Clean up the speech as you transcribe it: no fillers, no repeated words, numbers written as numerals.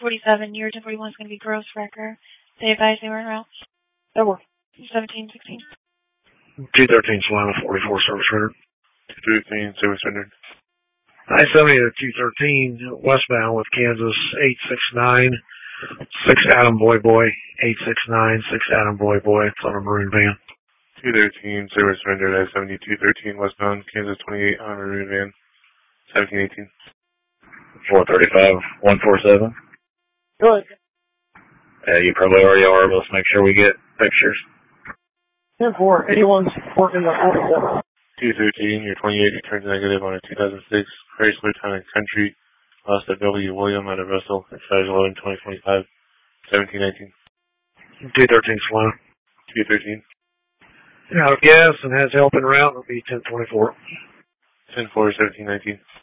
1047. Your 1041 is going to be Gross Wrecker. They advise they were en route. That works. 1716. 213 Solana 44 service rendered. 213 service rendered. I-70 to 213 westbound with Kansas 869 6 Adam Boy Boy 869 6 Adam Boy Boy. It's on a maroon van. 213 service rendered. I-70 213 westbound Kansas 28 on a maroon van. 1718. 435 147. Go ahead. You probably already are. Let's make sure we get pictures. 10-4. Anyone's working the 47. 213, your 28 returns negative on a 2006 Chrysler Town and Country. Lost a W. William out of Russell. Expires 11/20/25. 1719. 213 Solana. 213. Out of gas and has help en route. It'll be 1024. 10-4, 1719.